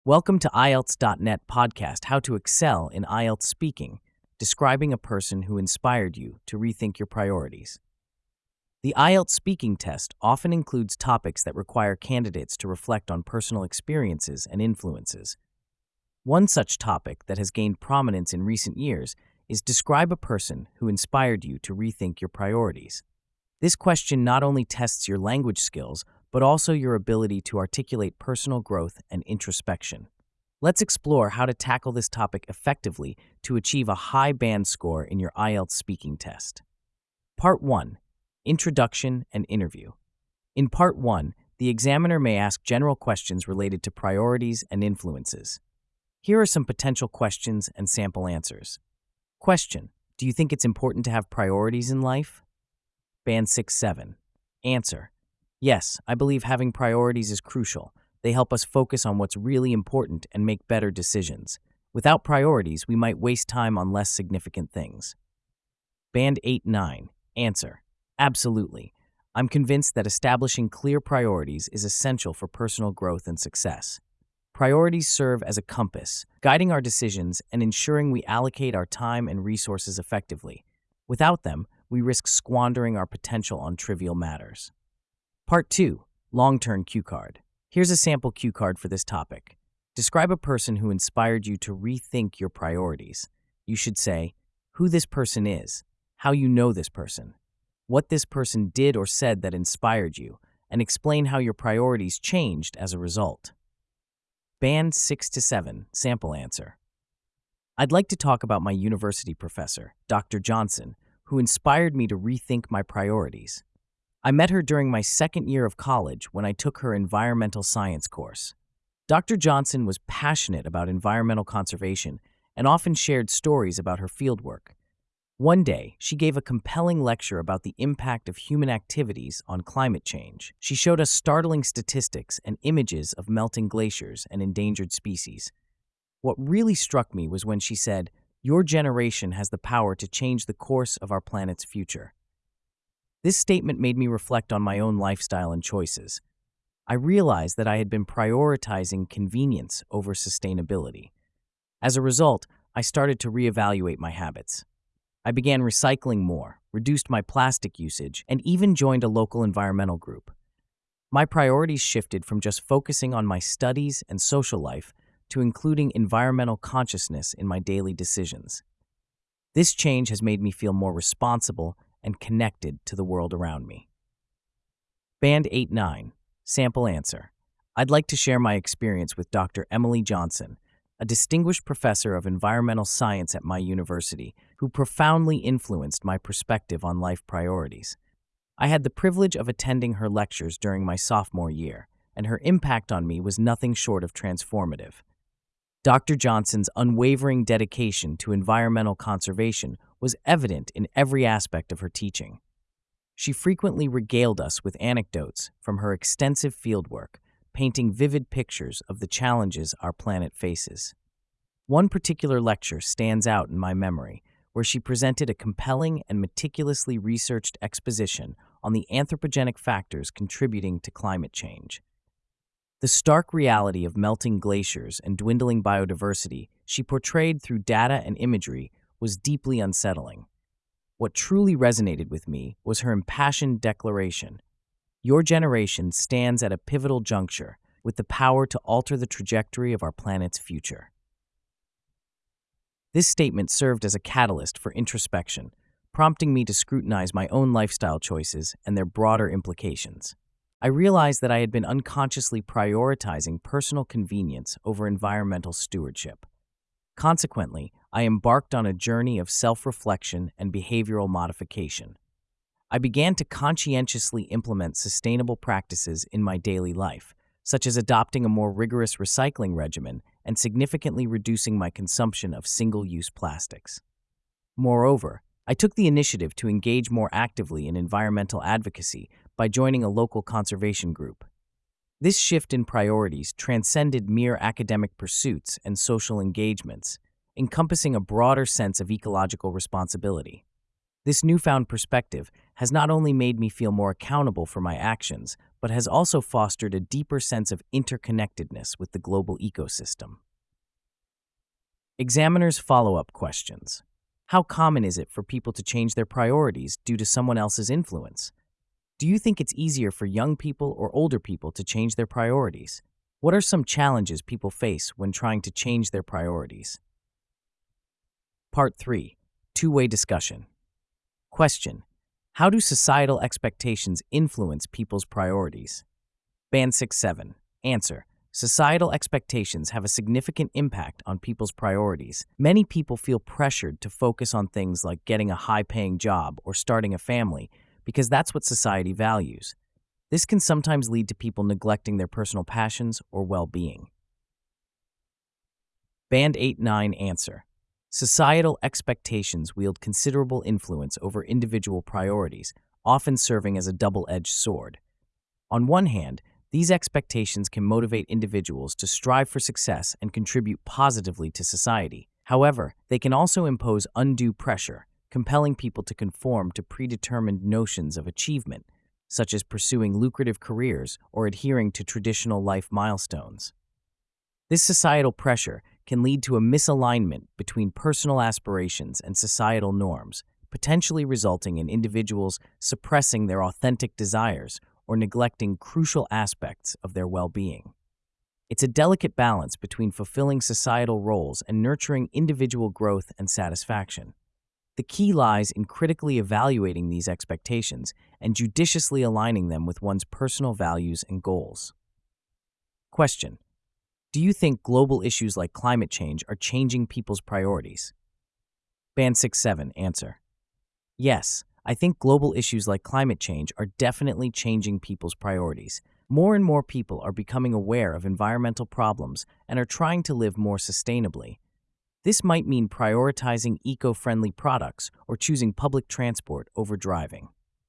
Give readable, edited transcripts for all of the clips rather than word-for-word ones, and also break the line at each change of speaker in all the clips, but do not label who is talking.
Welcome to IELTS.net podcast, How to Excel in IELTS Speaking, describing a person who inspired you to rethink your priorities. The IELTS speaking test often includes topics that require candidates to reflect on personal experiences and influences. One such topic that has gained prominence in recent years is describe a person who inspired you to rethink your priorities. This question not only tests your language skills, but also your ability to articulate personal growth and introspection. Let's explore how to tackle this topic effectively to achieve a high band score in your IELTS speaking test. Part 1. Introduction and Interview. In Part 1, the examiner may ask general questions related to priorities and influences. Here are some potential questions and sample answers. Question: do you think it's important to have priorities in life? Band 6-7. Answer: yes, I believe having priorities is crucial. They help us focus on what's really important and make better decisions. Without priorities, we might waste time on less significant things. Band 8-9. Answer: absolutely. I'm convinced that establishing clear priorities is essential for personal growth and success. Priorities serve as a compass, guiding our decisions and ensuring we allocate our time and resources effectively. Without them, we risk squandering our potential on trivial matters. Part 2. Long-term cue card. Here's a sample cue card for this topic. Describe a person who inspired you to rethink your priorities. You should say who this person is, how you know this person, what this person did or said that inspired you, and explain how your priorities changed as a result. Band 6-7. Sample answer. I'd like to talk about my university professor, Dr. Johnson, who inspired me to rethink my priorities. I met her during my second year of college when I took her environmental science course. Dr. Johnson was passionate about environmental conservation and often shared stories about her fieldwork. One day, she gave a compelling lecture about the impact of human activities on climate change. She showed us startling statistics and images of melting glaciers and endangered species. What really struck me was when she said, "Your generation has the power to change the course of our planet's future." This statement made me reflect on my own lifestyle and choices. I realized that I had been prioritizing convenience over sustainability. As a result, I started to reevaluate my habits. I began recycling more, reduced my plastic usage, and even joined a local environmental group. My priorities shifted from just focusing on my studies and social life to including environmental consciousness in my daily decisions. This change has made me feel more responsible and connected to the world around me. Band 8-9. Sample answer. I'd like to share my experience with Dr. Emily Johnson, a distinguished professor of environmental science at my university, who profoundly influenced my perspective on life priorities. I had the privilege of attending her lectures during my sophomore year, and her impact on me was nothing short of transformative. Dr. Johnson's unwavering dedication to environmental conservation was evident in every aspect of her teaching. She frequently regaled us with anecdotes from her extensive fieldwork, painting vivid pictures of the challenges our planet faces. One particular lecture stands out in my memory, where she presented a compelling and meticulously researched exposition on the anthropogenic factors contributing to climate change. The stark reality of melting glaciers and dwindling biodiversity she portrayed through data and imagery was deeply unsettling. What truly resonated with me was her impassioned declaration: "Your generation stands at a pivotal juncture with the power to alter the trajectory of our planet's future." This statement served as a catalyst for introspection, prompting me to scrutinize my own lifestyle choices and their broader implications. I realized that I had been unconsciously prioritizing personal convenience over environmental stewardship. Consequently, I embarked on a journey of self-reflection and behavioral modification. I began to conscientiously implement sustainable practices in my daily life, such as adopting a more rigorous recycling regimen and significantly reducing my consumption of single-use plastics. Moreover, I took the initiative to engage more actively in environmental advocacy by joining a local conservation group. This shift in priorities transcended mere academic pursuits and social engagements, encompassing a broader sense of ecological responsibility. This newfound perspective has not only made me feel more accountable for my actions, but has also fostered a deeper sense of interconnectedness with the global ecosystem. Examiner's follow-up questions. How common is it for people to change their priorities due to someone else's influence? Do you think it's easier for young people or older people to change their priorities? What are some challenges people face when trying to change their priorities? Part 3. Two-way discussion. Question. How do societal expectations influence people's priorities? Band 6-7. Answer. Societal expectations have a significant impact on people's priorities. Many people feel pressured to focus on things like getting a high-paying job or starting a family because that's what society values. This can sometimes lead to people neglecting their personal passions or well-being. Band 8-9. Answer. Societal expectations wield considerable influence over individual priorities, often serving as a double-edged sword. On one hand, these expectations can motivate individuals to strive for success and contribute positively to society. However, they can also impose undue pressure, compelling people to conform to predetermined notions of achievement, such as pursuing lucrative careers or adhering to traditional life milestones. This societal pressure can lead to a misalignment between personal aspirations and societal norms, potentially resulting in individuals suppressing their authentic desires or neglecting crucial aspects of their well-being. It's a delicate balance between fulfilling societal roles and nurturing individual growth and satisfaction. The key lies in critically evaluating these expectations and judiciously aligning them with one's personal values and goals. Question. Do you think global issues like climate change are changing people's priorities? Band 6-7. Answer. Yes, I think global issues like climate change are definitely changing people's priorities. More and more people are becoming aware of environmental problems and are trying to live more sustainably. This might mean prioritizing eco-friendly products or choosing public transport over driving.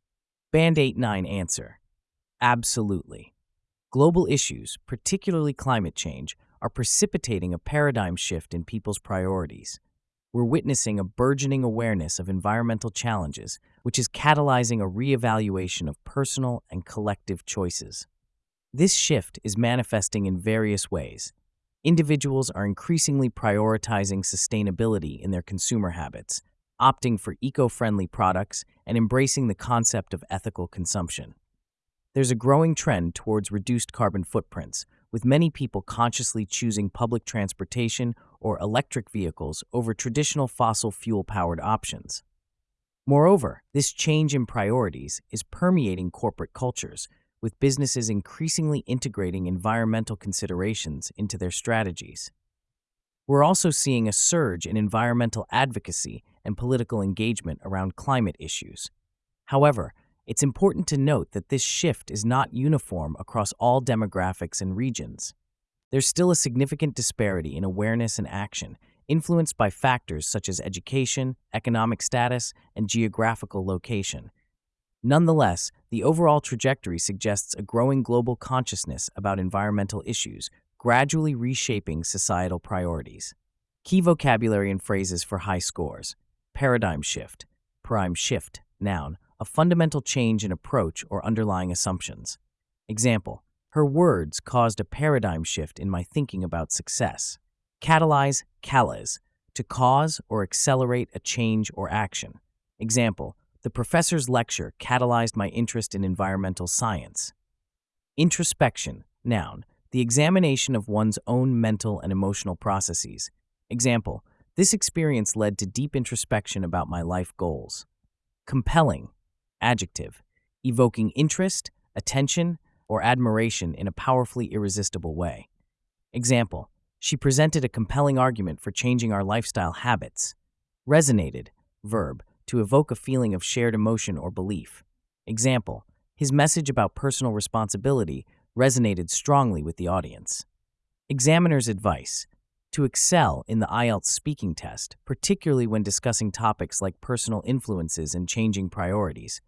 Band 8-9. Answer. Absolutely. Global issues, particularly climate change, are precipitating a paradigm shift in people's priorities. We're witnessing a burgeoning awareness of environmental challenges, which is catalyzing a reevaluation of personal and collective choices. This shift is manifesting in various ways. Individuals are increasingly prioritizing sustainability in their consumer habits, opting for eco-friendly products, and embracing the concept of ethical consumption. There's a growing trend towards reduced carbon footprints, with many people consciously choosing public transportation or electric vehicles over traditional fossil fuel-powered options. Moreover, this change in priorities is permeating corporate cultures, with businesses increasingly integrating environmental considerations into their strategies. We're also seeing a surge in environmental advocacy and political engagement around climate issues. However, it's important to note that this shift is not uniform across all demographics and regions. There's still a significant disparity in awareness and action, influenced by factors such as education, economic status, and geographical location. Nonetheless, the overall trajectory suggests a growing global consciousness about environmental issues, gradually reshaping societal priorities. Key vocabulary and phrases for high scores. Paradigm shift. Prime shift. Noun. A fundamental change in approach or underlying assumptions. Example. Her words caused a paradigm shift in my thinking about success. Catalyze. Catalyze. To cause or accelerate a change or action. Example. The professor's lecture catalyzed my interest in environmental science. Introspection. Noun. The examination of one's own mental and emotional processes. Example. This experience led to deep introspection about my life goals. Compelling. Adjective. Evoking interest, attention, or admiration in a powerfully irresistible way. Example. She presented a compelling argument for changing our lifestyle habits. Resonated. Verb. To evoke a feeling of shared emotion or belief. Example. His message about personal responsibility resonated strongly with the audience. Examiner's advice. To excel in the IELTS speaking test, particularly when discussing topics like personal influences and changing priorities.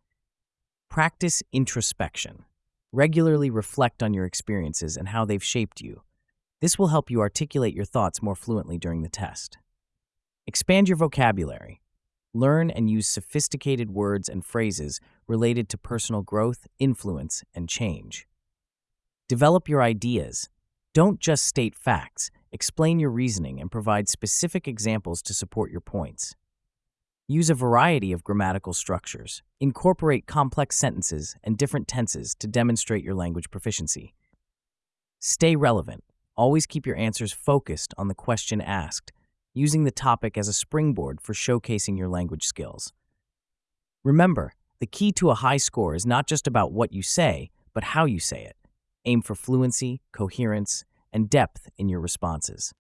Practice introspection. Regularly reflect on your experiences and how they've shaped you. This will help you articulate your thoughts more fluently during the test. Expand your vocabulary. Learn and use sophisticated words and phrases related to personal growth, influence, and change. Develop your ideas. Don't just state facts, explain your reasoning and provide specific examples to support your points. Use a variety of grammatical structures. Incorporate complex sentences and different tenses to demonstrate your language proficiency. Stay relevant. Always keep your answers focused on the question asked, using the topic as a springboard for showcasing your language skills. Remember, the key to a high score is not just about what you say, but how you say it. Aim for fluency, coherence, and depth in your responses.